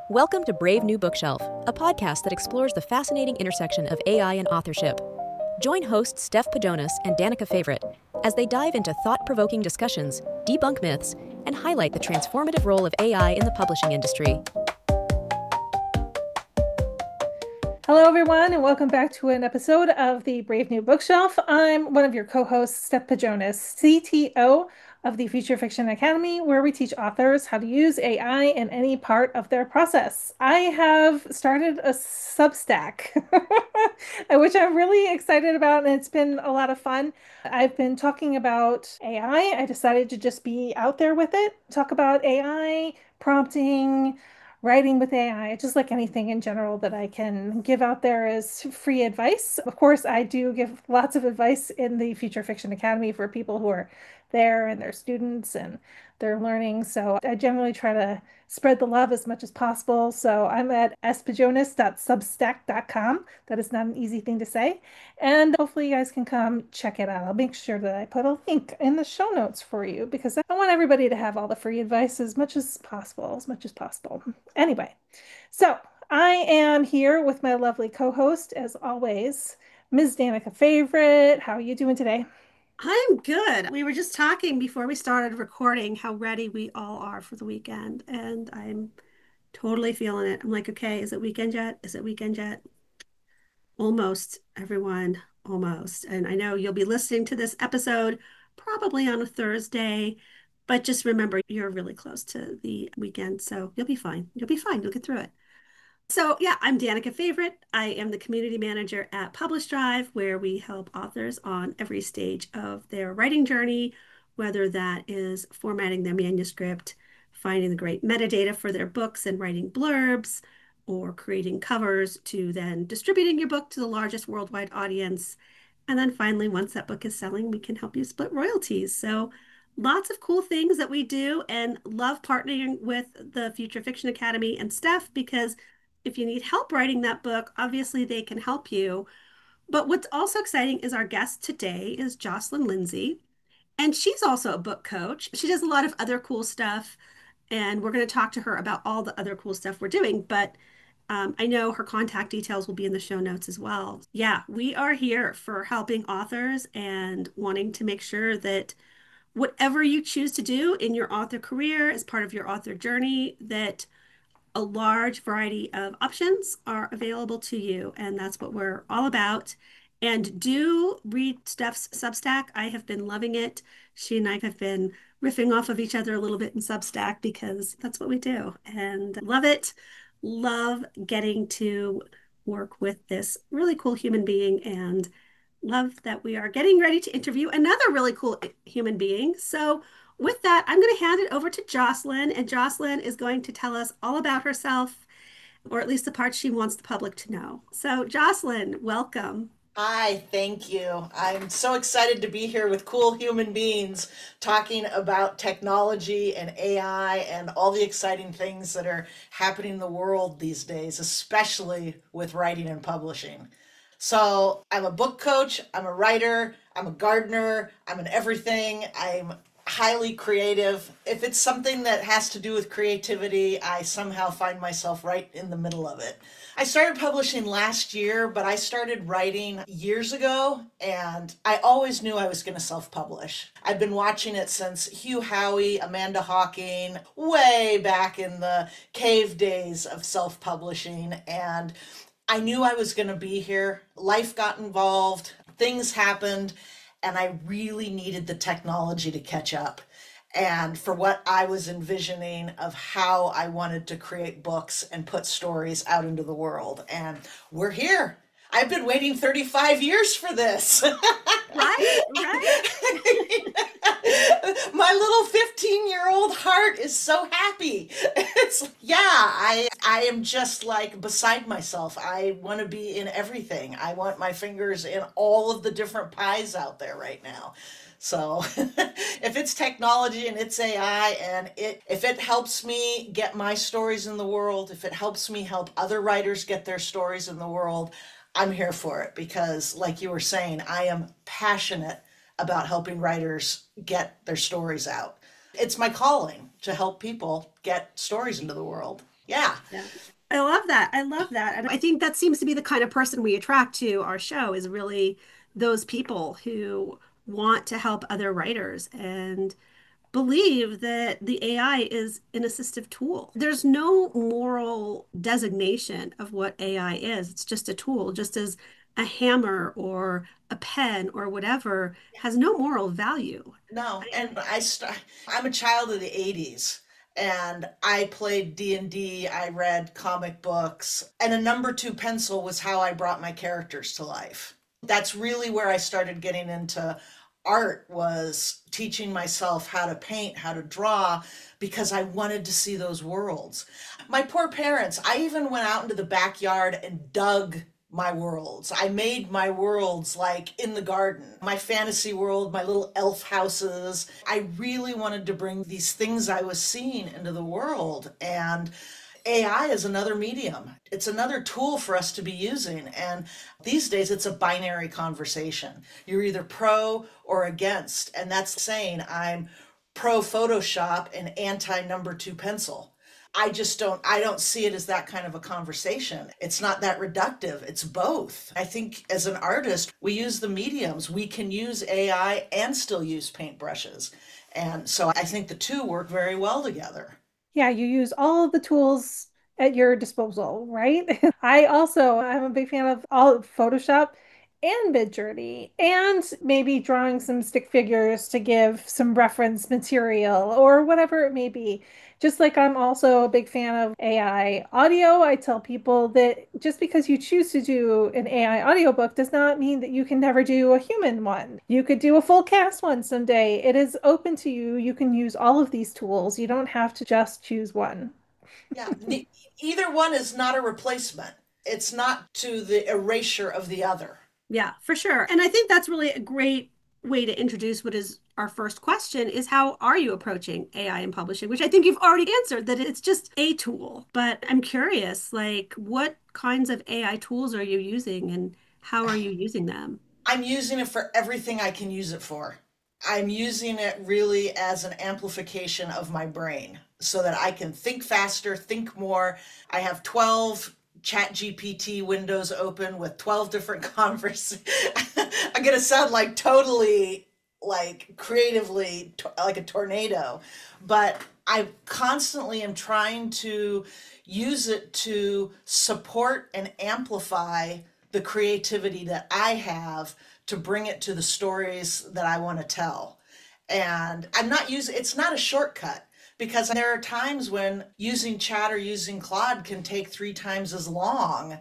Welcome to Brave New Bookshelf, a podcast that explores the fascinating intersection of AI and authorship. Join hosts Steph Pajonas and Danica Favorite as they dive into thought-provoking discussions, debunk myths, and highlight the transformative role of AI in the publishing industry. Hello, everyone, and welcome back to an episode of the Brave New Bookshelf. I'm one of your co-hosts, Steph Pajonas, CTO of the Future Fiction Academy, where we teach authors how to use AI in any part of their process. I have started a Substack, which I'm really excited about, and it's been a lot of fun. I've been talking about AI. I decided to just be out there with it, talk about AI, prompting, writing with AI, just like anything in general that I can give out there as free advice. Of course, I do give lots of advice in the Future Fiction Academy for people who are there and their students and they're learning. So I generally try to spread the love as much as possible. So I'm at spajonas.substack.com. That is not an easy thing to say. And hopefully you guys can come check it out. I'll make sure that I put a link in the show notes for you because I want everybody to have all the free advice as much as possible, Anyway, so I am here with my lovely co-host, as always, Ms. Danica Favorite. How are you doing today? I'm good. We were just talking before we started recording how ready we all are for the weekend, and I'm totally feeling it. I'm like, okay, is it weekend yet? Is it weekend yet? Almost, everyone, almost. And I know you'll be listening to this episode probably on a Thursday, but just remember you're really close to the weekend, so you'll be fine. You'll be fine. You'll get through it. So, yeah, I'm Danica Favorite. I am the community manager at Publish Drive, where we help authors on every stage of their writing journey, whether that is formatting their manuscript, finding the great metadata for their books and writing blurbs, or creating covers to then distributing your book to the largest worldwide audience. And then finally, once that book is selling, we can help you split royalties. So, lots of cool things that we do, and love partnering with the Future Fiction Academy and Steph because if you need help writing that book, obviously they can help you. But what's also exciting is our guest today is Jocelyn Lindsay, and she's also a book coach. She does a lot of other cool stuff, and we're going to talk to her about all the other cool stuff we're doing. But I know her contact details will be in the show notes as well. Yeah, we are here for helping authors and wanting to make sure that whatever you choose to do in your author career as part of your author journey, that a large variety of options are available to you, and that's what we're all about. And do read Steph's Substack. I have been loving it. She and I have been riffing off of each other a little bit in Substack because that's what we do, and love it. Love getting to work with this really cool human being, and love that we are getting ready to interview another really cool human being. So with that, I'm going to hand it over to Jocelyn, and Jocelyn is going to tell us all about herself, or at least the parts she wants the public to know. So, Jocelyn, welcome. Hi, thank you. I'm so excited to be here with cool human beings talking about technology and AI and all the exciting things that are happening in the world these days, especially with writing and publishing. So, I'm a book coach, I'm a writer, I'm a gardener, I'm an everything. I'm highly creative. If it's something that has to do with creativity, I somehow find myself right in the middle of it. I started publishing last year, but I started writing years ago, and I always knew I was going to self-publish. I've been watching it since Hugh Howey, Amanda Hawking, way back in the cave days of self-publishing, and I knew I was going to be here. Life got involved, things happened, and I really needed the technology to catch up and for what I was envisioning of how I wanted to create books and put stories out into the world. And we're here. I've been waiting 35 years for this. Right. My little 15-year-old heart is so happy. I am just like beside myself. I want to be in everything. I want my fingers in all of the different pies out there right now. So if it's technology and it's AI and if it helps me get my stories in the world, if it helps me help other writers get their stories in the world, I'm here for it because, like you were saying, I am passionate about helping writers get their stories out. It's my calling to help people get stories into the world. Yeah. that. I love that. And I think that seems to be the kind of person we attract to our show is really those people who want to help other writers and believe that the AI is an assistive tool. There's no moral designation of what AI is. It's just a tool, just as a hammer or a pen or whatever has no moral value. No, and I'm a child of the 80s. And I played D&D, I read comic books, and a number two pencil was how I brought my characters to life. That's really where I started getting into art, was teaching myself how to paint, how to draw, because I wanted to see those worlds. My poor parents, I even went out into the backyard and dug my worlds. I made my worlds like in the garden, my fantasy world, my little elf houses. I really wanted to bring these things I was seeing into the world. And AI is another medium. It's another tool for us to be using. And these days it's a binary conversation. You're either pro or against. And that's saying I'm pro Photoshop and anti number two pencil. I don't see it as that kind of a conversation. It's not that reductive. It's both. I think as an artist, we use the mediums. We can use AI and still use paintbrushes. And so I think the two work very well together. Yeah, you use all of the tools at your disposal, right? I'm a big fan of all of Photoshop and Midjourney, and maybe drawing some stick figures to give some reference material or whatever it may be. Just like I'm also a big fan of AI audio, I tell people that just because you choose to do an AI audiobook does not mean that you can never do a human one. You could do a full cast one someday. It is open to you. You can use all of these tools. You don't have to just choose one. Yeah, either one is not a replacement. It's not to the erasure of the other. Yeah, for sure. And I think that's really a great way to introduce what is our first question is how are you approaching AI in publishing, which I think you've already answered that it's just a tool. But I'm curious, like what kinds of AI tools are you using and how are you using them? I'm using it for everything I can use it for. I'm using it really as an amplification of my brain so that I can think faster, think more. I have 12 ChatGPT windows open with 12 different conversations. I'm going to sound like totally like creatively like a tornado, but I constantly am trying to use it to support and amplify the creativity that I have to bring it to the stories that I want to tell. And it's not a shortcut because there are times when using chat or using Claude can take 3 times as long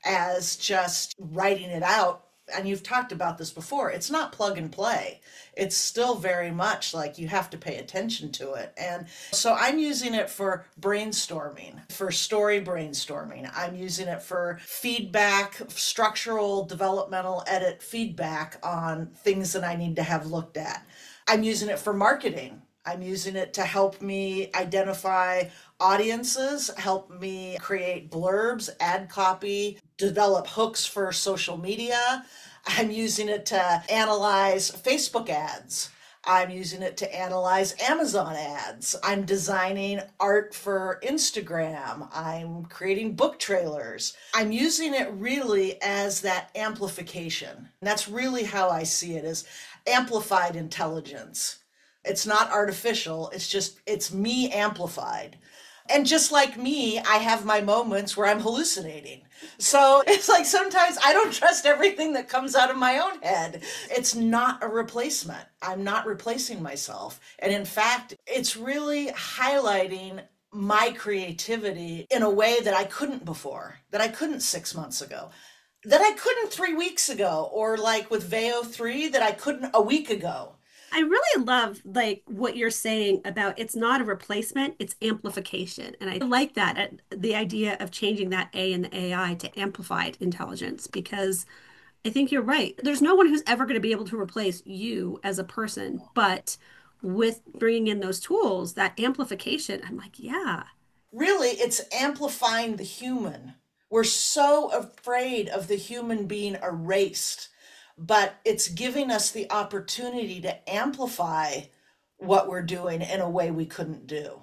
as just writing it out. And you've talked about this before. It's not plug and play. It's still very much like you have to pay attention to it. And so I'm using it for brainstorming, for story brainstorming. I'm using it for feedback, structural, developmental edit feedback on things that I need to have looked at. I'm using it for marketing. I'm using it to help me identify audiences, help me create blurbs, ad copy, develop hooks for social media. I'm using it to analyze Facebook ads. I'm using it to analyze Amazon ads. I'm designing art for Instagram. I'm creating book trailers. I'm using it really as that amplification. And that's really how I see it, as amplified intelligence. It's not artificial. It's me amplified. And just like me, I have my moments where I'm hallucinating. So it's like sometimes I don't trust everything that comes out of my own head. It's not a replacement. I'm not replacing myself. And in fact, it's really highlighting my creativity in a way that I couldn't before, that I couldn't 6 months ago, that I couldn't 3 weeks ago, or like with Veo 3 that I couldn't a week ago. I really love like what you're saying about it's not a replacement, it's amplification. And I like that the idea of changing that A in the AI to amplified intelligence, because I think you're right. There's no one who's ever going to be able to replace you as a person, but with bringing in those tools, that amplification, I'm like, yeah. Really, it's amplifying the human. We're so afraid of the human being erased, but it's giving us the opportunity to amplify what we're doing in a way we couldn't do.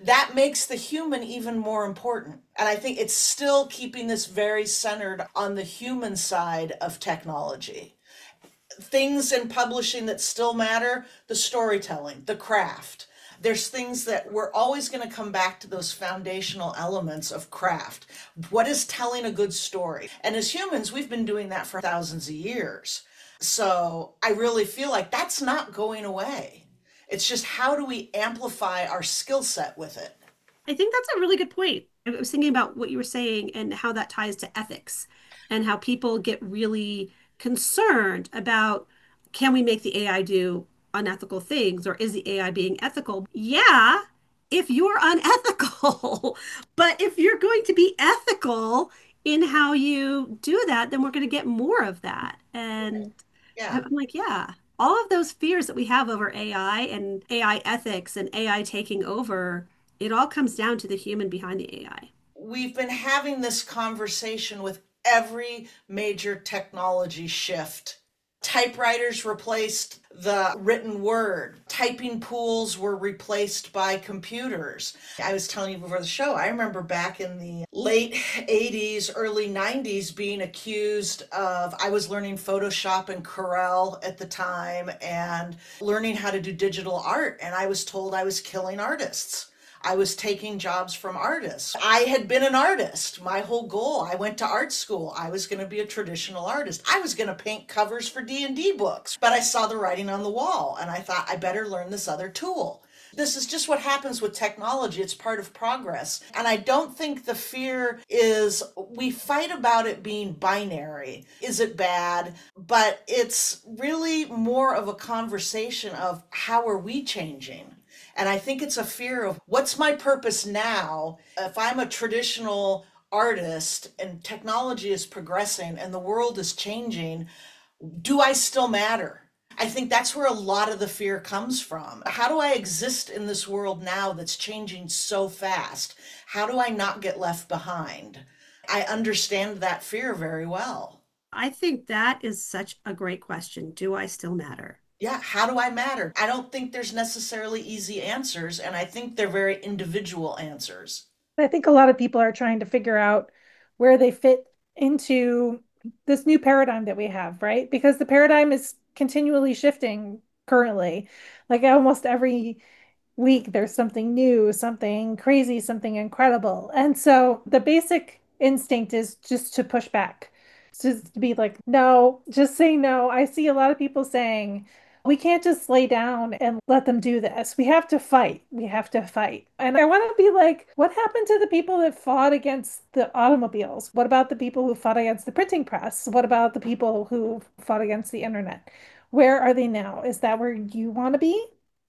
that makes the human even more important. And I think it's still keeping this very centered on the human side of technology. Things in publishing that still matter, the storytelling, the craft. There's things that we're always going to come back to, those foundational elements of craft. What is telling a good story? And as humans, we've been doing that for thousands of years. So I really feel like that's not going away. It's just, how do we amplify our skill set with it? I think that's a really good point. I was thinking about what you were saying and how that ties to ethics and how people get really concerned about, can we make the AI do unethical things, or is the AI being ethical? Yeah, if you're unethical. But if you're going to be ethical in how you do that, then we're going to get more of that. And Yeah. I'm like, yeah, all of those fears that we have over AI and AI ethics and AI taking over, it all comes down to the human behind the AI. We've been having this conversation with every major technology shift. Typewriters replaced the written word. Typing pools were replaced by computers. I was telling you before the show, I remember back in the late 80s, early 90s being accused of, I was learning Photoshop and Corel at the time and learning how to do digital art, and I was told I was killing artists. I was taking jobs from artists. I had been an artist. My whole goal, I went to art school. I was going to be a traditional artist. I was going to paint covers for D&D books, but I saw the writing on the wall and I thought, I better learn this other tool. This is just what happens with technology. It's part of progress. And I don't think the fear is, we fight about it being binary. Is it bad? But it's really more of a conversation of, how are we changing? And I think it's a fear of, what's my purpose now? If I'm a traditional artist and technology is progressing and the world is changing, do I still matter? I think that's where a lot of the fear comes from. How do I exist in this world now that's changing so fast? How do I not get left behind? I understand that fear very well. I think that is such a great question. Do I still matter? Yeah, how do I matter? I don't think there's necessarily easy answers, and I think they're very individual answers. I think a lot of people are trying to figure out where they fit into this new paradigm that we have, right? Because the paradigm is continually shifting currently. Like almost every week, there's something new, something crazy, something incredible. And so the basic instinct is just to push back, just to be like, no, just say no. I see a lot of people saying, we can't just lay down and let them do this. We have to fight. We have to fight. And I want to be like, what happened to the people that fought against the automobiles? What about the people who fought against the printing press? What about the people who fought against the internet? Where are they now? Is that where you want to be?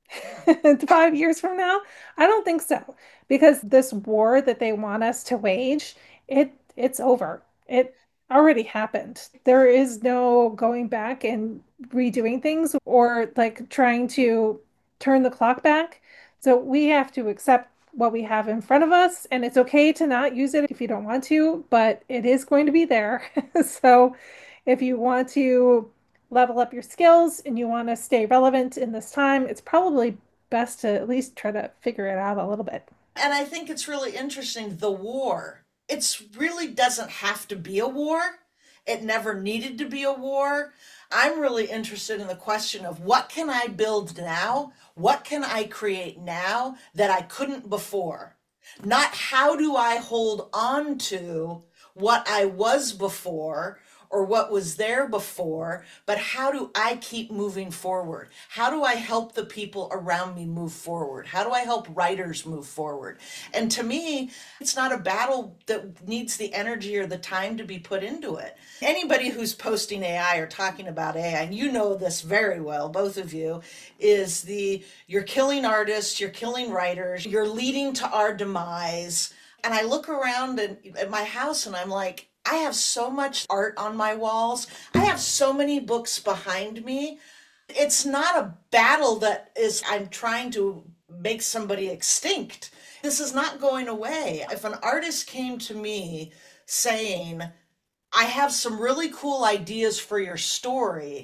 5 years from now? I don't think so, because this war that they want us to wage, it's over. It already happened. There is no going back and redoing things or like trying to turn the clock back. So we have to accept what we have in front of us, and it's okay to not use it if you don't want to, but it is going to be there. So if you want to level up your skills and you want to stay relevant in this time, it's probably best to at least try to figure it out a little bit. And I think it's really interesting, the war. It really doesn't have to be a war. It never needed to be a war. I'm really interested in the question of, what can I build now? What can I create now that I couldn't before? Not how do I hold on to what I was before or what was there before, but how do I keep moving forward? How do I help the people around me move forward? How do I help writers move forward? And to me, it's not a battle that needs the energy or the time to be put into it. Anybody who's posting AI or talking about AI, and you know this very well, both of you, is you're killing artists, you're killing writers, you're leading to our demise. And I look around at my house and I'm like, I have so much art on my walls. I have so many books behind me. It's not a battle I'm trying to make somebody extinct. This is not going away. If an artist came to me saying, I have some really cool ideas for your story,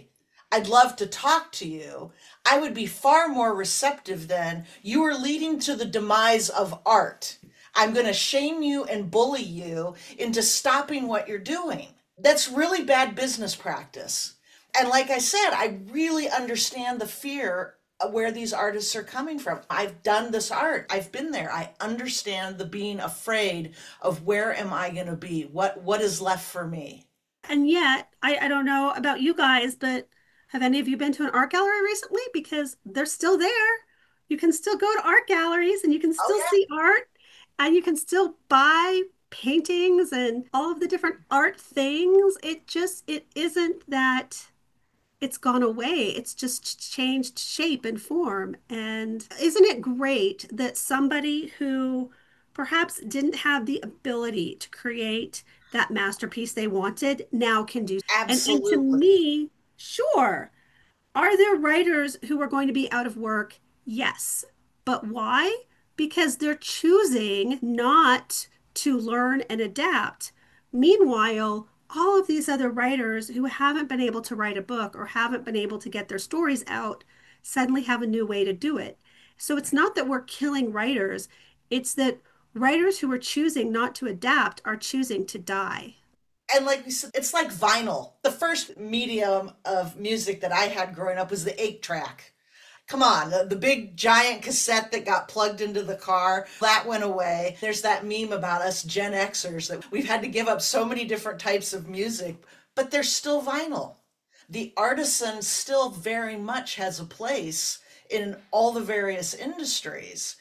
I'd love to talk to you, I would be far more receptive than you are leading to the demise of art. I'm going to shame you and bully you into stopping what you're doing. That's really bad business practice. And like I said, I really understand the fear of where these artists are coming from. I've done this art. I've been there. I understand the being afraid of where am I going to be? What is left for me? And yet, I don't know about you guys, but have any of you been to an art gallery recently? Because they're still there. You can still go to art galleries and you can Oh still yeah. see art and you can still buy paintings and all of the different art things. It isn't that it's gone away. It's just changed shape and form. And isn't it great that somebody who perhaps didn't have the ability to create that masterpiece they wanted now can do? And to Absolutely. me, sure. Are there writers who are going to be out of work? Yes. But why? Because they're choosing not to learn and adapt. Meanwhile, all of these other writers who haven't been able to write a book or haven't been able to get their stories out suddenly have a new way to do it. So it's not that we're killing writers, it's that writers who are choosing not to adapt are choosing to die. And like we said, it's like vinyl. The first medium of music that I had growing up was the 8 track. Come on, the big giant cassette that got plugged into the car, that went away. There's that meme about us Gen Xers that we've had to give up so many different types of music, but there's still vinyl. The artisan still very much has a place in all the various industries.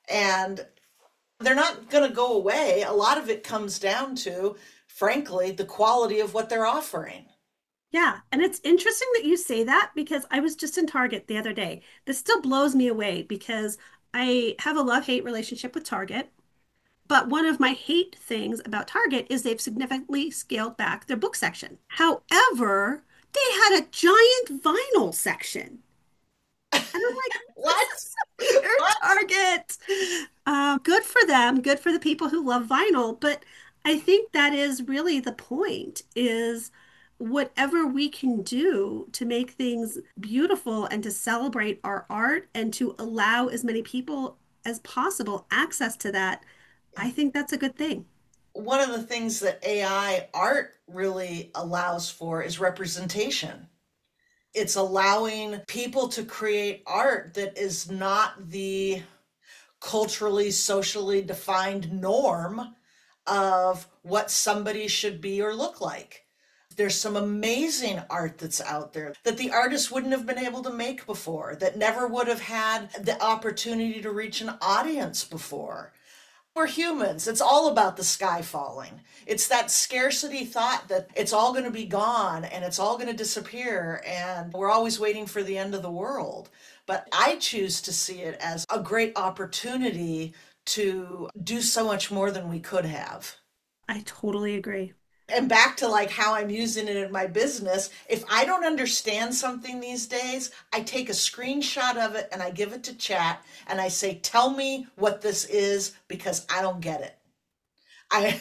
And they're not going to go away. A lot of it comes down to, frankly, the quality of what they're offering. Yeah, and it's interesting that you say that because I was just in Target the other day. This still blows me away because I have a love-hate relationship with Target. But one of my hate things about Target is they've significantly scaled back their book section. However, they had a giant vinyl section. And I'm like, this What? is so weird, What? Target. Good for them, good for the people who love vinyl. But I think that is really the point is whatever we can do to make things beautiful and to celebrate our art and to allow as many people as possible access to that, I think that's a good thing. One of the things that AI art really allows for is representation. It's allowing people to create art that is not the culturally, socially defined norm of what somebody should be or look like. There's some amazing art that's out there that the artist wouldn't have been able to make before, that never would have had the opportunity to reach an audience before. We're humans. It's all about the sky falling. It's that scarcity thought that it's all going to be gone and it's all going to disappear and we're always waiting for the end of the world. But I choose to see it as a great opportunity to do so much more than we could have. I totally agree. And back to like how I'm using it in my business, if I don't understand something these days, I take a screenshot of it and I give it to chat and I say, tell me what this is because I don't get it. I,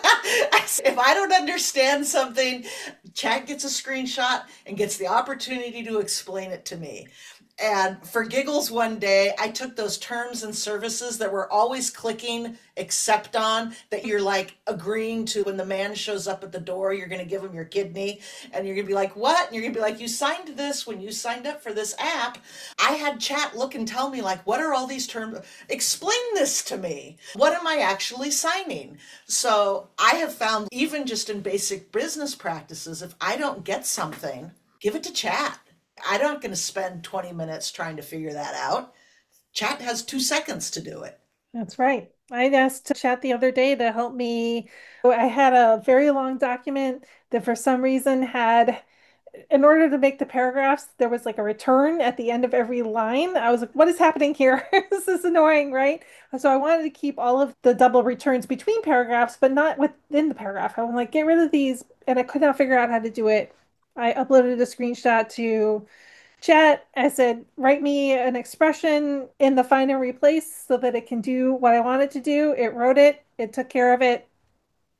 if I don't understand something, chat gets a screenshot and gets the opportunity to explain it to me. And for giggles, one day I took those terms and services that we're always clicking accept on, that you're like agreeing to when the man shows up at the door, you're going to give him your kidney and you're going to be like, what? And you're going to be like, you signed this when you signed up for this app. I had chat look and tell me, like, what are all these terms? Explain this to me. What am I actually signing? So I have found, even just in basic business practices, if I don't get something, give it to chat. I'm not going to spend 20 minutes trying to figure that out. Chat has 2 seconds to do it. That's right. I asked Chat the other day to help me. I had a very long document that for some reason had, in order to make the paragraphs, there was like a return at the end of every line. I was like, what is happening here? This is annoying, right? So I wanted to keep all of the double returns between paragraphs, but not within the paragraph. I was like, get rid of these. And I could not figure out how to do it. I uploaded a screenshot to Chat. I said, write me an expression in the find and replace so that it can do what I want it to do. It wrote it, it took care of it.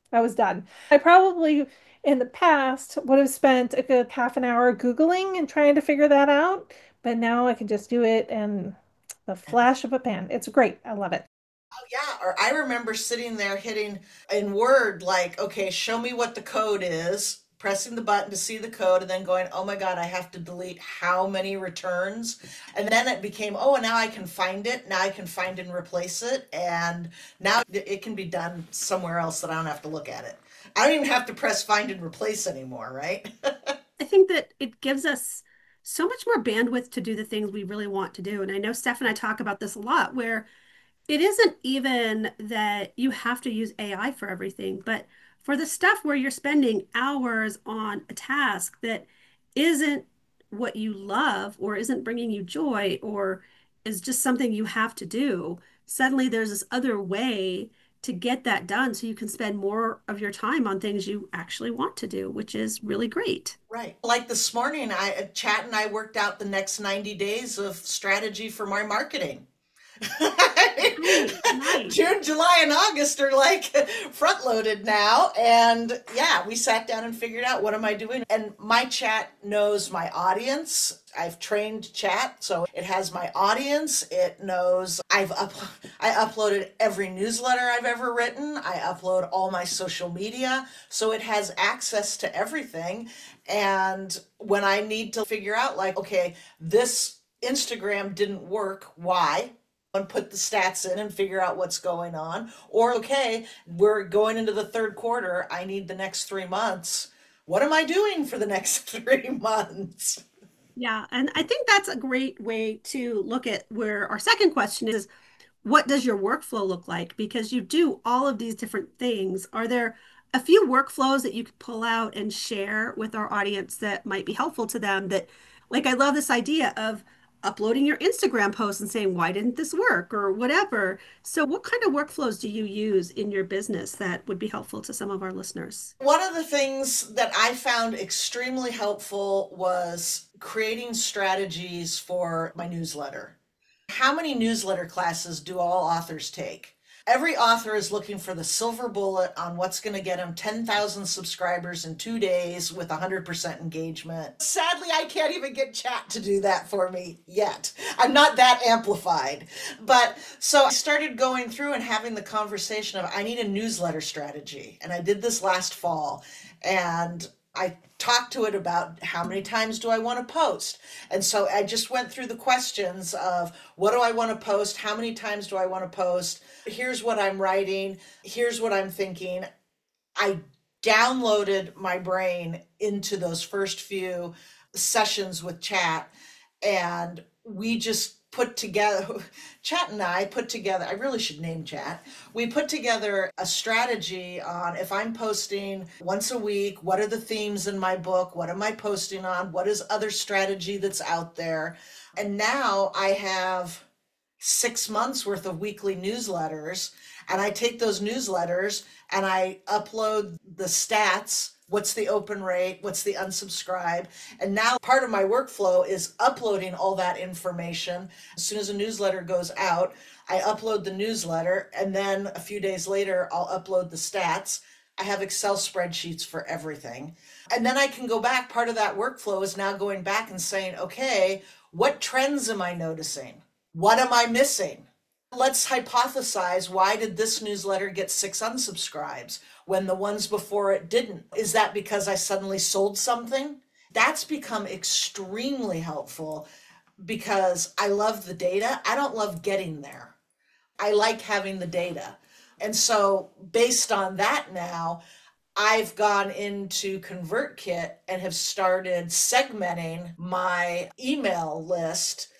I was done. I probably in the past would have spent a good half an hour Googling and trying to figure that out, but now I can just do it in the flash of a pan. It's great. I love it. Yeah, or I remember sitting there hitting in Word, like, okay, show me what the code is, pressing the button to see the code, and then going, oh my God, I have to delete how many returns? And then it became, oh, now I can find it. Now I can find and replace it. And now it can be done somewhere else that I don't have to look at it. I don't even have to press find and replace anymore, right? I think that it gives us so much more bandwidth to do the things we really want to do. And I know Steph and I talk about this a lot, where it isn't even that you have to use AI for everything, but for the stuff where you're spending hours on a task that isn't what you love or isn't bringing you joy or is just something you have to do, suddenly there's this other way to get that done so you can spend more of your time on things you actually want to do, which is really great. Right. Like this morning, Chat and I worked out the next 90 days of strategy for my marketing. Nice. June, July, and August are like front loaded now. And yeah, we sat down and figured out what am I doing? And my Chat knows my audience. I've trained Chat, so it has my audience. It knows I uploaded every newsletter I've ever written. I upload all my social media, so it has access to everything. And when I need to figure out, like, okay, this Instagram didn't work, why? And put the stats in and figure out what's going on. Or, okay, we're going into the third quarter. I need the next 3 months. What am I doing for the next 3 months? Yeah, and I think that's a great way to look at where our second question is, what does your workflow look like? Because you do all of these different things. Are there a few workflows that you could pull out and share with our audience that might be helpful to them? That, like, I love this idea of uploading your Instagram post and saying, why didn't this work or whatever. So, what kind of workflows do you use in your business that would be helpful to some of our listeners? One of the things that I found extremely helpful was creating strategies for my newsletter. How many newsletter classes do all authors take? Every author is looking for the silver bullet on what's going to get them 10,000 subscribers in 2 days with 100% engagement. Sadly, I can't even get Chat to do that for me yet. I'm not that amplified. But so I started going through and having the conversation of I need a newsletter strategy. And I did this last fall. And I talked to it about how many times do I want to post. And so I just went through the questions of what do I want to post? How many times do I want to post? Here's what I'm writing. Here's what I'm thinking. I downloaded my brain into those first few sessions with Chat, and we just put together, Chat and I put together, I really should name Chat. We put together a strategy on if I'm posting once a week, what are the themes in my book? What am I posting on? What is other strategy that's out there? And now I have 6 months worth of weekly newsletters, and I take those newsletters and I upload the stats. What's the open rate? What's the unsubscribe? And now part of my workflow is uploading all that information. As soon as a newsletter goes out, I upload the newsletter, and then a few days later, I'll upload the stats. I have Excel spreadsheets for everything. And then I can go back. Part of that workflow is now going back and saying, okay, what trends am I noticing? What am I missing? Let's hypothesize, why did this newsletter get 6 unsubscribes when the ones before it didn't? Is that because I suddenly sold something? That's become extremely helpful because I love the data. I don't love getting there. I like having the data. And so based on that now, I've gone into ConvertKit and have started segmenting my email list,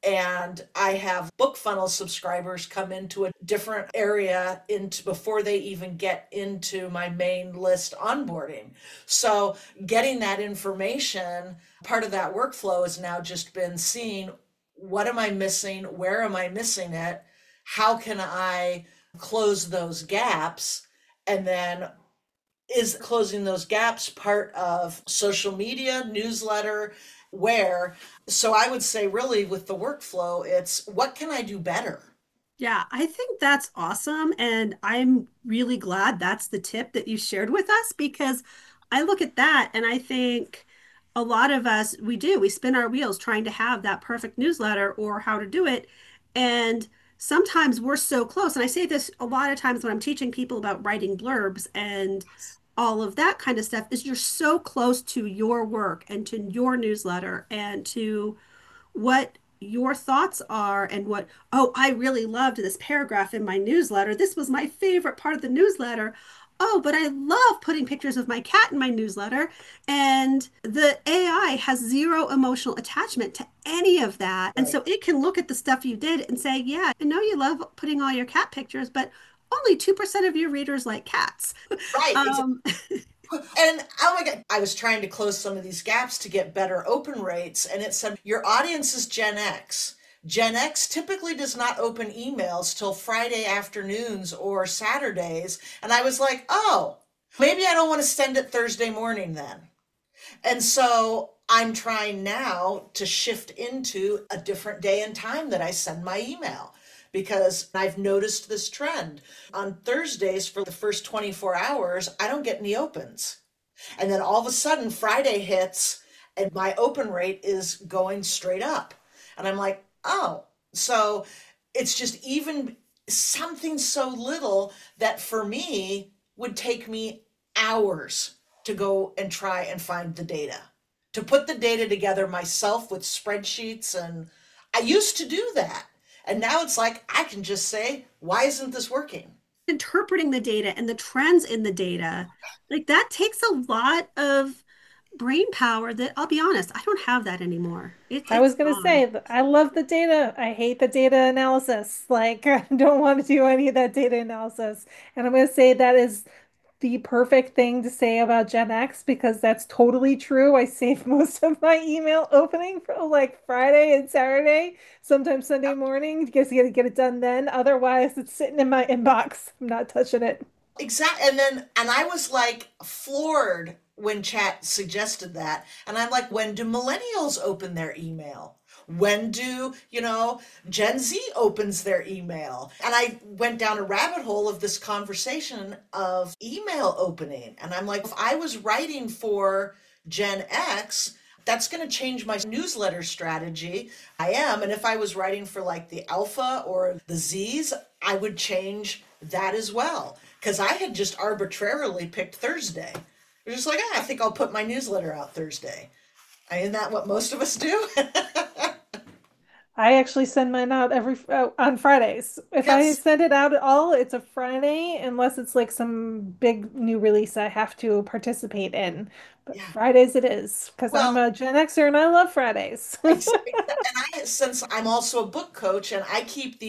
and I have BookFunnels subscribers come into a different area into before they even get into my main list onboarding. So getting that information, part of that workflow has now just been seeing what am I missing, where am I missing it, how can I close those gaps, and then is closing those gaps part of social media, newsletter, where? So I would say really with the workflow, it's what can I do better? Yeah, I think that's awesome. And I'm really glad that's the tip that you shared with us because I look at that and I think a lot of us, we spin our wheels trying to have that perfect newsletter or how to do it. And sometimes we're so close. And I say this a lot of times when I'm teaching people about writing blurbs and all of that kind of stuff is you're so close to your work and to your newsletter and to what your thoughts are and what, oh, I really loved this paragraph in my newsletter. This was my favorite part of the newsletter. Oh, but I love putting pictures of my cat in my newsletter. And the AI has zero emotional attachment to any of that. And Right. so it can look at the stuff you did and say, yeah, I know you love putting all your cat pictures, but only 2% of your readers like cats. Right. Um, And oh my God, I was trying to close some of these gaps to get better open rates, and it said your audience is Gen X. Gen X typically does not open emails till Friday afternoons or Saturdays. And I was like, oh, maybe I don't want to send it Thursday morning then. And so I'm trying now to shift into a different day and time that I send my email because I've noticed this trend. On Thursdays, for the first 24 hours, I don't get any opens. And then all of a sudden, Friday hits and my open rate is going straight up. And I'm like, oh, so it's just even something so little that for me would take me hours to go and try and find the data, to put the data together myself with spreadsheets. And I used to do that. And now it's like, I can just say, why isn't this working? interpreting the data and the trends in the data, like that takes a lot of brain power that I'll be honest, I don't have that anymore. I It's was going to gone. say that I love the data. I hate the data analysis. Like, I don't want to do any of that data analysis. And I'm going to say that is the perfect thing to say about Gen X because that's totally true. I save most of my email opening for like Friday and Saturday, sometimes Sunday morning, because you got to get it done then. Otherwise, it's sitting in my inbox. I'm not touching it. Exactly. And I was like floored when chat suggested that. And I'm like, when do millennials open their email? When do, Gen Z opens their email? And I went down a rabbit hole of this conversation of email opening. And I'm like, if I was writing for Gen X, that's going to change my newsletter strategy. I am. And if I was writing for like the Alpha or the Zs, I would change that as well. Because I had just arbitrarily picked Thursday. It was just like, I think I'll put my newsletter out Thursday. Isn't that what most of us do? I actually send mine out every on Fridays. If I Yes. send it out at all, it's a Friday, unless it's like some big new release I have to participate in. But Yeah. Fridays it is because I'm Well, a Gen Xer and I love Fridays. and since I'm also a book coach and I keep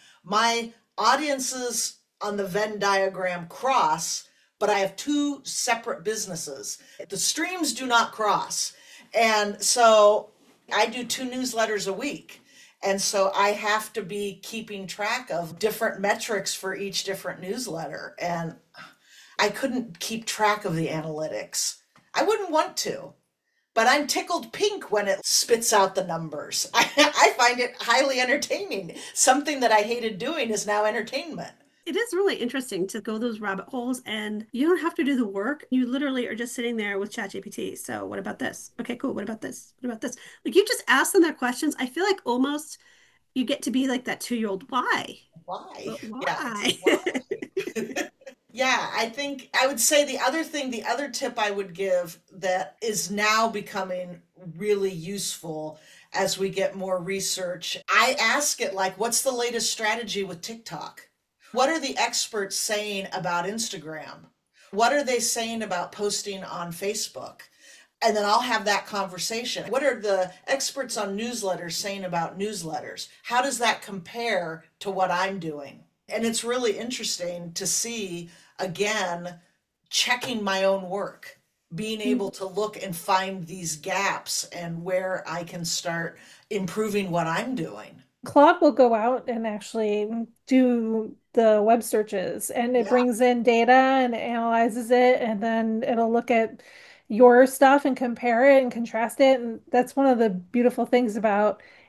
my audiences on the Venn diagram cross, but I have two separate businesses. The streams do not cross. And so I do two newsletters a week. And so I have to be keeping track of different metrics for each different newsletter. And I couldn't keep track of the analytics. I wouldn't want to, but I'm tickled pink when it spits out the numbers. I find it highly entertaining. Something that I hated doing is now entertainment. It is really interesting to go those rabbit holes and you don't have to do the work. You literally are just sitting there with ChatGPT. So what about this? Okay, cool. What about this? What about this? Like you just ask them their questions. I feel like almost you get to be like that 2-year old. Why? Why? But Yeah, it's like, why? why? Yeah, I think I would say the other tip I would give that is now becoming really useful as we get more research, I ask it like, what's the latest strategy with TikTok? What are the experts saying about Instagram? What are they saying about posting on Facebook? And then I'll have that conversation. What are the experts on newsletters saying about newsletters? How does that compare to what I'm doing? And it's really interesting to see, again, checking my own work, being able to look and find these gaps and where I can start improving what I'm doing. Claude will go out and actually do the web searches and it Yeah. brings in data and it analyzes it and then it'll look at your stuff and compare it and contrast it. And that's one of the beautiful things about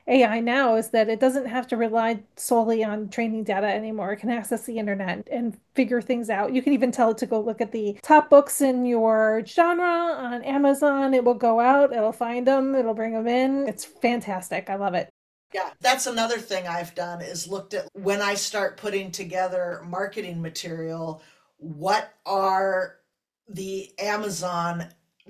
AI now is that it doesn't have to rely solely on training data anymore. It can access the internet and figure things out. You can even tell it to go look at the top books in your genre on Amazon. It will go out, it'll find them, it'll bring them in. It's fantastic. I love it. Yeah, that's another thing I've done is looked at when I start putting together marketing material, what are the Amazon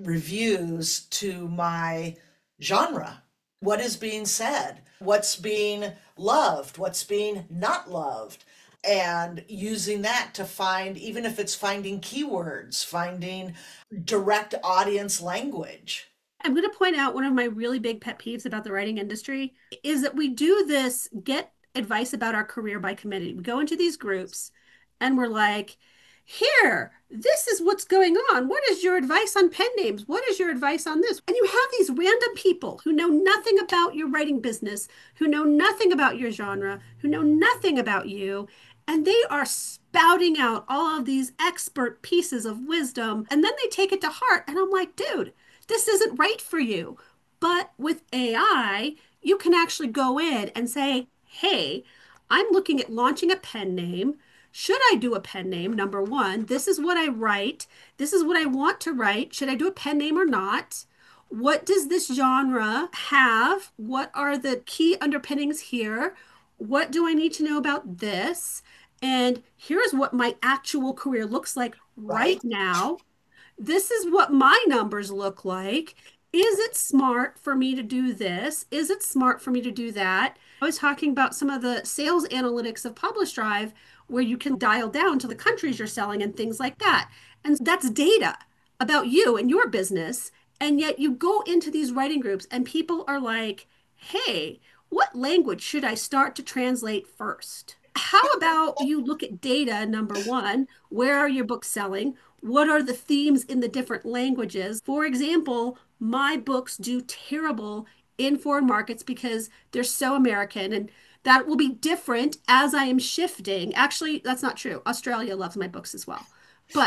reviews to my genre? What is being said? What's being loved? What's being not loved? And using that to find, even if it's finding keywords, finding direct audience language. I'm going to point out one of my really big pet peeves about the writing industry is that we do this get advice about our career by committee. We go into these groups and we're like, here, this is what's going on. What is your advice on pen names? What is your advice on this? And you have these random people who know nothing about your writing business, who know nothing about your genre, who know nothing about you. And they are spouting out all of these expert pieces of wisdom. And then they take it to heart. And I'm like, dude, this isn't right for you. But with AI, you can actually go in and say, hey, I'm looking at launching a pen name. Should I do a pen name? Number one, this is what I write. This is what I want to write. Should I do a pen name or not? What does this genre have? What are the key underpinnings here? What do I need to know about this? And here's what my actual career looks like right now. This is what my numbers look like. Is it smart for me to do this? Is it smart for me to do that? I was talking about some of the sales analytics of Publish Drive where you can dial down to the countries you're selling and things like that. And that's data about you and your business. And yet you go into these writing groups and people are like, hey, what language should I start to translate first? How about you look at data, number one, where are your books selling? What are the themes in the different languages? For example, my books do terrible in foreign markets because they're so American, and that will be different as I am shifting. Actually, that's not true. Australia loves my books as well.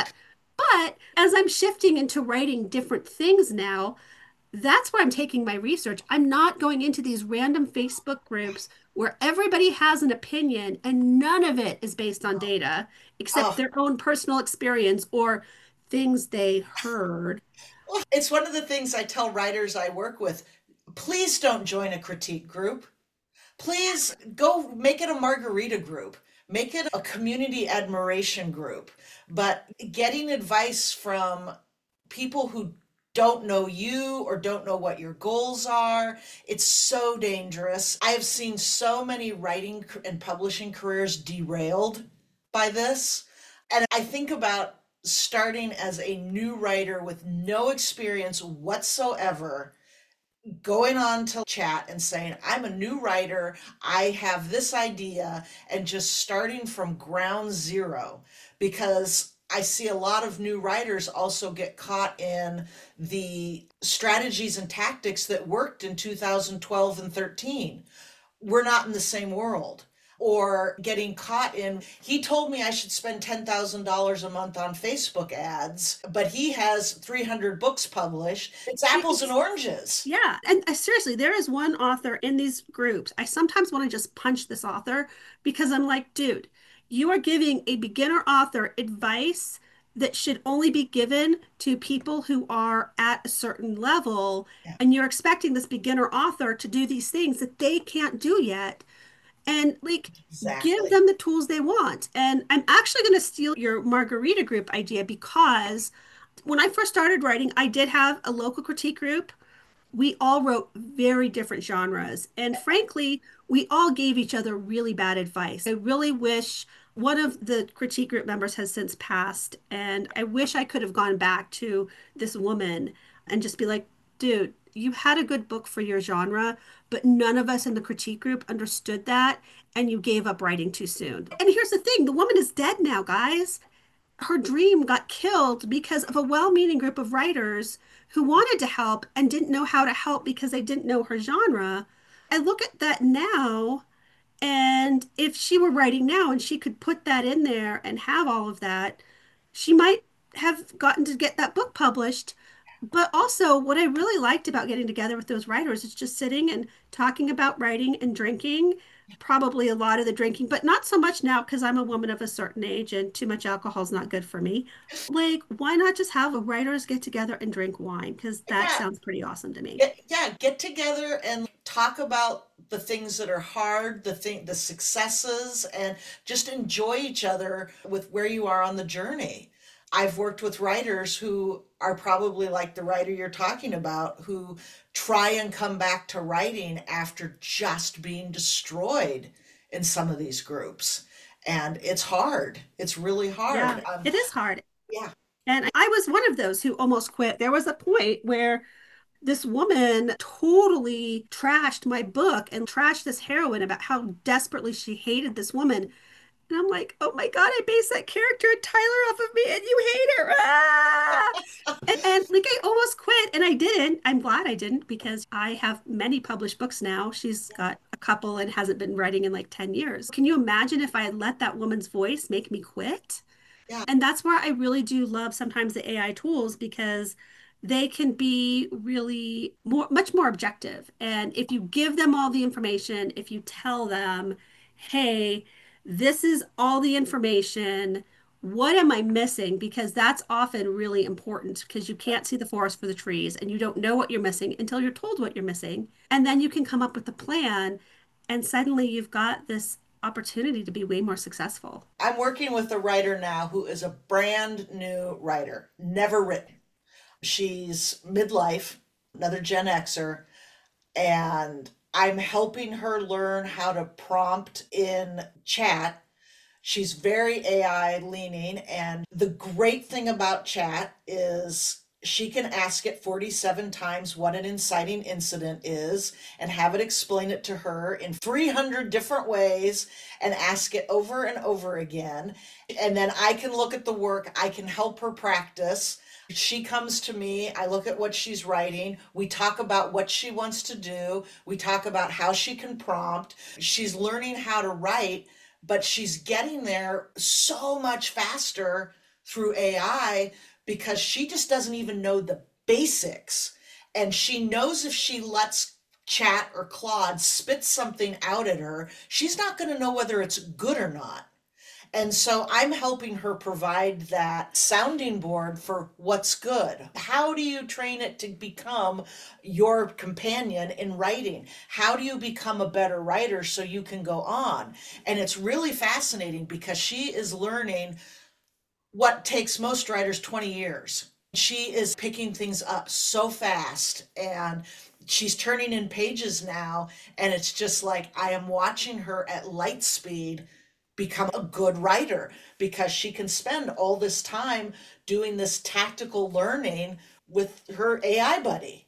But as I'm shifting into writing different things now, that's where I'm taking my research. I'm not going into these random Facebook groups where everybody has an opinion and none of it is based on data except their own personal experience or things they heard. It's one of the things I tell writers I work with. Please don't join a critique group. Please go make it a margarita group. Make it a community admiration group. But getting advice from people who don't know you or don't know what your goals are, it's so dangerous. I have seen so many writing and publishing careers derailed by this. And I think about starting as a new writer with no experience whatsoever, going on to chat and saying, I'm a new writer, I have this idea, and just starting from ground zero, because I see a lot of new writers also get caught in the strategies and tactics that worked in 2012 and 13. We're not in the same world. Or getting caught in, he told me I should spend $10,000 a month on Facebook ads, but he has 300 books published. It's apples and oranges. Yeah. And seriously, there is one author in these groups. I sometimes want to just punch this author because I'm like, dude, you are giving a beginner author advice that should only be given to people who are at a certain level. Yeah. And you're expecting this beginner author to do these things that they can't do yet. And like, exactly. Give them the tools they want. And I'm actually going to steal your margarita group idea because when I first started writing, I did have a local critique group. We all wrote very different genres. And frankly, we all gave each other really bad advice. I really wish one of the critique group members has since passed. And I wish I could have gone back to this woman and just be like, dude, you had a good book for your genre, but none of us in the critique group understood that, and you gave up writing too soon. And here's the thing, the woman is dead now, guys. Her dream got killed because of a well-meaning group of writers who wanted to help and didn't know how to help because they didn't know her genre. I look at that now, and if she were writing now and she could put that in there and have all of that, she might have gotten to get that book published. But also, what I really liked about getting together with those writers is just sitting and talking about writing and drinking. Probably a lot of the drinking, but not so much now because I'm a woman of a certain age and too much alcohol is not good for me. Like, why not just have a writers get together and drink wine? Because that Yeah, sounds pretty awesome to me. get together and talk about the things that are hard, the successes, and just enjoy each other with where you are on the journey. I've worked with writers who are probably like the writer you're talking about, who try and come back to writing after just being destroyed in some of these groups. And it's hard. It's really Yeah, hard. it is hard. Yeah, And I was one of those who almost quit. There was a point where this woman totally trashed my book and trashed this heroine about how desperately she hated this woman. And I'm like, oh my God, I based that character and Tyler off of me and you hate her. Ah! And like I almost quit and I didn't. I'm glad I didn't because I have many published books now. She's got a couple and hasn't been writing in like 10 years. Can you imagine if I had let that woman's voice make me quit? yeah. And that's where I really do love sometimes the AI tools because they can be really much more objective. And if you give them all the information, if you tell them, hey, this is all the information, what am I missing? Because that's often really important because you can't see the forest for the trees and you don't know what you're missing until you're told what you're missing. And then you can come up with a plan and suddenly you've got this opportunity to be way more successful. I'm working with a writer now who is a brand new writer, never written. She's midlife, another Gen Xer, and I'm helping her learn how to prompt in chat. She's very AI leaning, and the great thing about chat is she can ask it 47 times what an inciting incident is and have it explain it to her in 300 different ways and ask it over and over again. And then I can look at the work, I can help her practice. She comes to me, I look at what she's writing, we talk about what she wants to do, we talk about how she can prompt. She's learning how to write, but she's getting there so much faster through AI because she just doesn't even know the basics. And she knows if she lets Chat or Claude spit something out at her, she's not going to know whether it's good or not. And so I'm helping her provide that sounding board for what's good. How do you train it to become your companion in writing? How do you become a better writer so you can go on? And it's really fascinating because she is learning what takes most writers 20 years. She is picking things up so fast and she's turning in pages now. And it's just like I am watching her at light speed become a good writer because she can spend all this time doing this tactical learning with her AI buddy.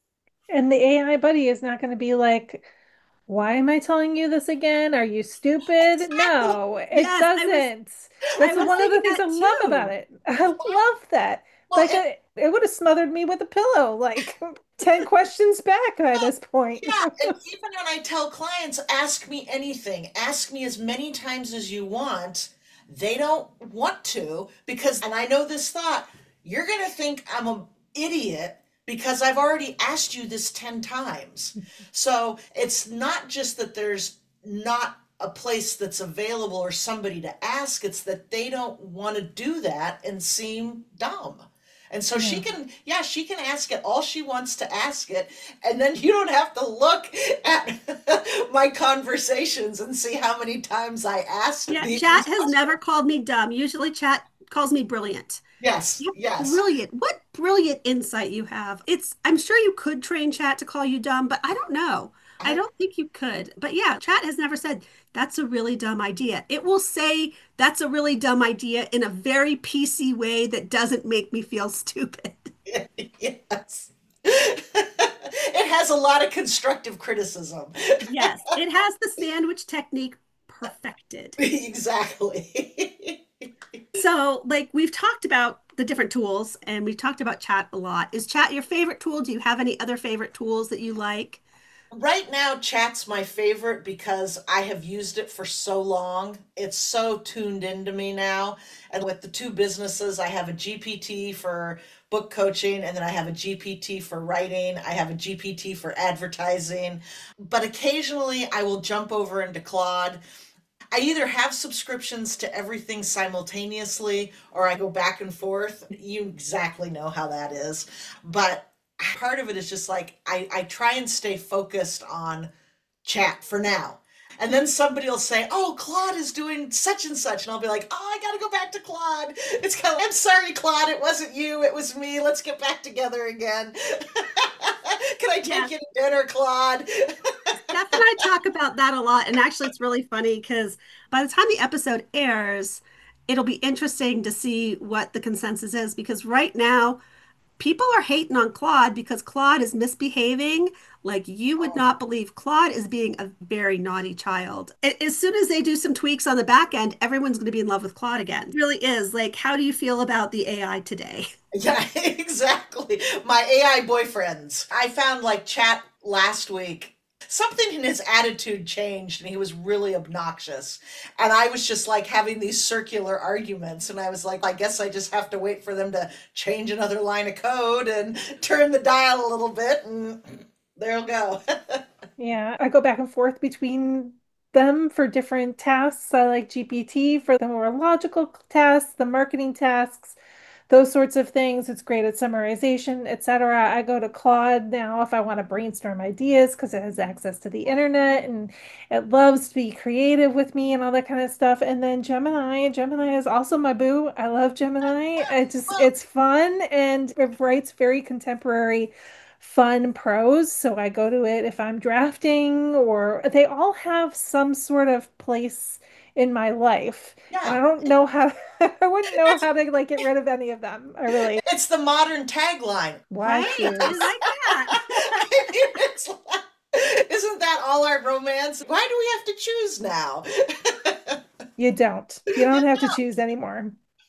And the AI buddy is not going to be like, why am I telling you this again? Are you stupid? Exactly. No, it Yes, doesn't. I That's was one of the thinking things I that love about too. it. I love that. Well, Like, it would have smothered me with a pillow, like 10 questions back by this point. yeah, and even when I tell clients, ask me anything, ask me as many times as you want, they don't want to because, and I know this thought, you're going to think I'm an idiot because I've already asked you this 10 times. So it's not just that there's not a place that's available or somebody to ask, it's that they don't want to do that and seem dumb. And so she Yeah. can, yeah, she can ask it all she wants to ask it. And then you don't have to look at my conversations and see how many times I asked Yeah, these chat has questions. never called me dumb. Usually chat calls me brilliant. Yes, You're yes. brilliant. What brilliant insight you have. I'm sure you could train chat to call you dumb, but I don't know. I I, don't think you could. But yeah, chat has never said that's a really dumb idea. It will say that's a really dumb idea in a very PC way that doesn't make me feel stupid. yes. It has a lot of constructive criticism. Yes, it has the sandwich technique perfected. Exactly. So, like, we've talked about the different tools and we've talked about chat a lot. Is chat your favorite tool? Do you have any other favorite tools that you like? Right now, chat's my favorite because I have used it for so long. It's so tuned into me now. And with the two businesses, I have a GPT for book coaching, and then I have a GPT for writing. I have a GPT for advertising. But occasionally, I will jump over into Claude. I either have subscriptions to everything simultaneously or I go back and forth. You exactly know how that is. But part of it is just like I try and stay focused on chat for now. And then somebody will say, "Oh, Claude is doing such and such," and I'll be like, "Oh, I gotta go back to Claude." It's kind of, "I'm sorry, Claude, it wasn't you, it was me. Let's get back together again." Can I Yeah. take you to dinner, Claude? Steph and I talk about that a lot. And actually, it's really funny because by the time the episode airs, it'll be interesting to see what the consensus is. Because right now, people are hating on Claude because Claude is misbehaving like you would not believe. Claude is being a very naughty child. As soon as they do some tweaks on the back end, everyone's going to be in love with Claude again. It really is. Like, how do you feel about the AI today? Yeah, exactly. My AI boyfriends. I found like chat last week. Something in his attitude changed and he was really obnoxious. And I was just like having these circular arguments. And I was like, I guess I just have to wait for them to change another line of code and turn the dial a little bit. And there'll go. Yeah, I go back and forth between them for different tasks. I like GPT for the more logical tasks, the marketing tasks, those sorts of things. It's great at summarization, etc. I go to Claude now if I want to brainstorm ideas because it has access to the internet and it loves to be creative with me and all that kind of stuff. And then Gemini, Gemini is also my boo. I love Gemini. It's fun and it writes very contemporary fun prose. So I go to it if I'm drafting, or they all have some sort of place in my life. And I Yeah, don't know how, I wouldn't know how to like get rid of any of them. I really, it's the modern tagline. why Right? I choose? like that. I mean, it's like, isn't that all our romance? Why do we have to choose now? You don't. You don't have to choose anymore.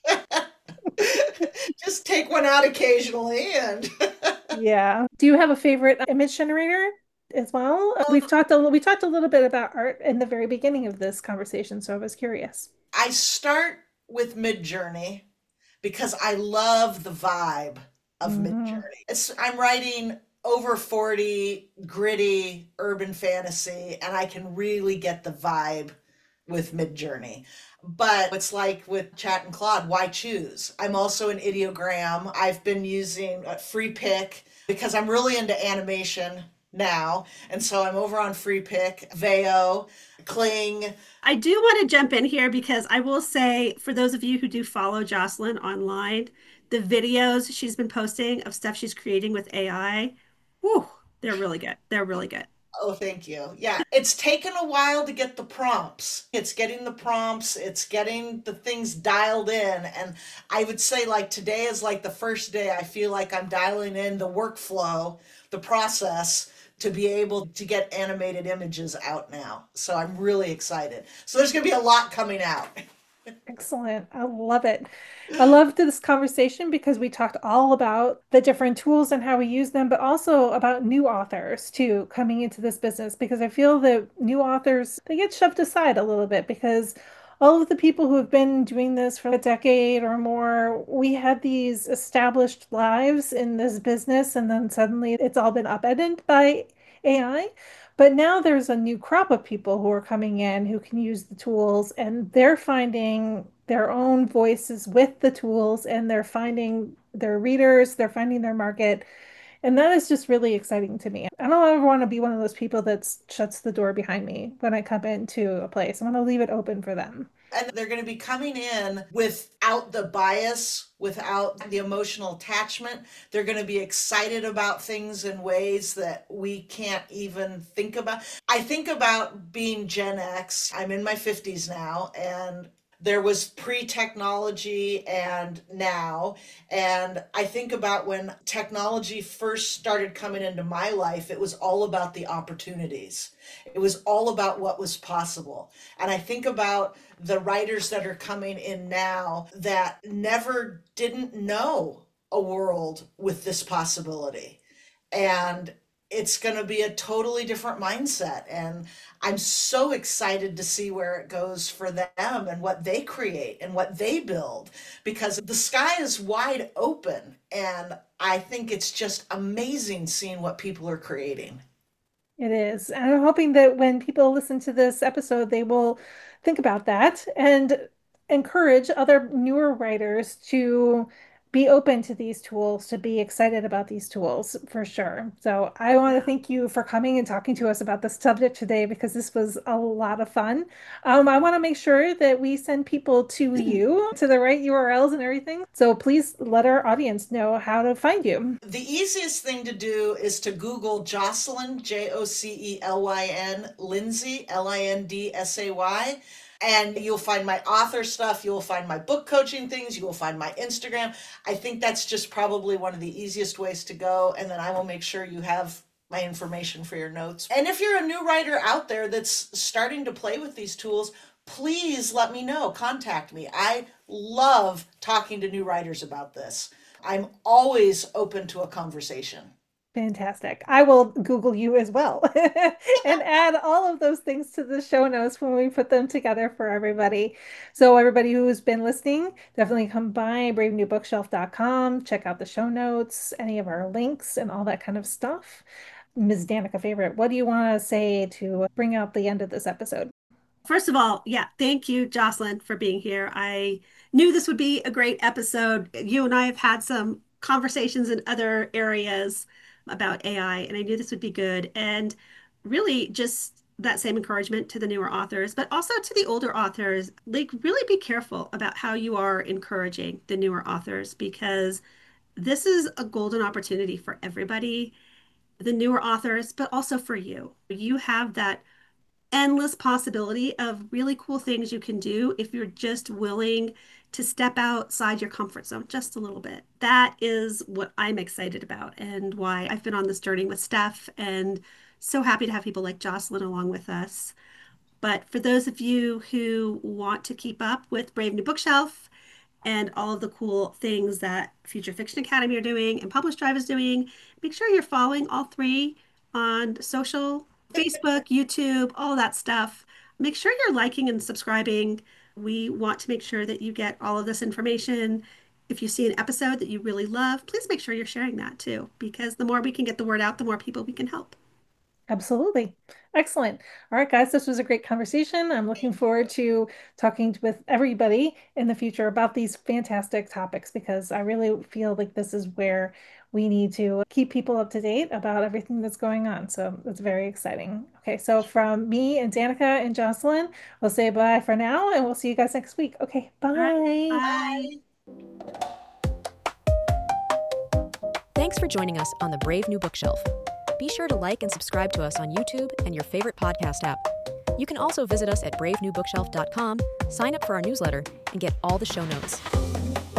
Just take one out occasionally and Yeah. Do you have a favorite image generator as well? We talked a little bit about art in the very beginning of this conversation, so I was curious. I start with Midjourney because I love the vibe of Hmm. Midjourney. I'm writing over 40 gritty urban fantasy and I can really get the vibe with Midjourney. But it's like with Chat and Claude, why choose? I'm also an ideogram. I've been using Free Pick because I'm really into animation now. And so I'm over on Free Pick, Veo, Kling. I do want to jump in here because I will say, for those of you who do follow Jocelyn online, the videos she's been posting of stuff she's creating with AI, whew, they're really good. They're really good. Oh, thank you. Yeah, it's taken a while to get the prompts. It's getting the prompts, it's getting the things dialed in. And I would say, like, today is like the first day I feel like I'm dialing in the workflow, the process to be able to get animated images out now. So I'm really excited. So there's going to be a lot coming out. Excellent. I love it. I loved this conversation because we talked all about the different tools and how we use them, but also about new authors too coming into this business because I feel that new authors, they get shoved aside a little bit because all of the people who have been doing this for a decade or more, we had these established lives in this business, and then suddenly it's all been upended by AI. But now there's a new crop of people who are coming in who can use the tools and they're finding their own voices with the tools and they're finding their readers, they're finding their market. And that is just really exciting to me. I don't ever want to be one of those people that shuts the door behind me when I come into a place. I want to leave it open for them. And they're going to be coming in without the bias, without the emotional attachment. They're going to be excited about things in ways that we can't even think about. I think about being Gen X. I'm in my 50s now, and there was pre-technology and now. And I think about when technology first started coming into my life, it was all about the opportunities. It was all about what was possible. And I think about the writers that are coming in now that never didn't know a world with this possibility. And it's going to be a totally different mindset. And I'm so excited to see where it goes for them and what they create and what they build, because the sky is wide open. And I think it's just amazing seeing what people are creating. It is. And I'm hoping that when people listen to this episode, they will think about that and encourage other newer writers to be open to these tools, to be excited about these tools for sure. So I want to thank you for coming and talking to us about this subject today, because this was a lot of fun. I want to make sure that we send people to you, to the right URLs and everything. So please let our audience know how to find you. The easiest thing to do is to Google Jocelyn, Jocelyn, Lindsay, Lindsay. And you'll find my author stuff. You'll find my book coaching things. You will find my Instagram. I think that's just probably one of the easiest ways to go. And then I will make sure you have my information for your notes. And if you're a new writer out there that's starting to play with these tools, please let me know. Contact me. I love talking to new writers about this. I'm always open to a conversation. Fantastic. I will Google you as well and add all of those things to the show notes when we put them together for everybody. So everybody who's been listening, definitely come by bravenewbookshelf.com, check out the show notes, any of our links and all that kind of stuff. Ms. Danica Favorite, what do you want to say to bring out the end of this episode? First of all, thank you, Jocelyn, for being here. I knew this would be a great episode. You and I have had some conversations in other areas about AI, and I knew this would be good. And really just that same encouragement to the newer authors, but also to the older authors, like really be careful about how you are encouraging the newer authors, because this is a golden opportunity for everybody, the newer authors, but also for you. You have that endless possibility of really cool things you can do if you're just willing to step outside your comfort zone just a little bit. That is what I'm excited about and why I've been on this journey with Steph, and so happy to have people like Jocelyn along with us. But for those of you who want to keep up with Brave New Bookshelf and all of the cool things that Future Fiction Academy are doing and Publish Drive is doing, make sure you're following all three on social, Facebook, YouTube, all that stuff. Make sure you're liking and subscribing. We want to make sure that you get all of this information. If you see an episode that you really love, please make sure you're sharing that too, because the more we can get the word out, the more people we can help. Absolutely. Excellent. All right, guys, this was a great conversation. I'm looking forward to talking with everybody in the future about these fantastic topics, because I really feel like this is where we need to keep people up to date about everything that's going on. So it's very exciting. Okay, so from me and Danica and Jocelyn, we'll say bye for now, and we'll see you guys next week. Okay, bye. Right, bye. Thanks for joining us on the Brave New Bookshelf. Be sure to like and subscribe to us on YouTube and your favorite podcast app. You can also visit us at bravenewbookshelf.com, sign up for our newsletter, and get all the show notes.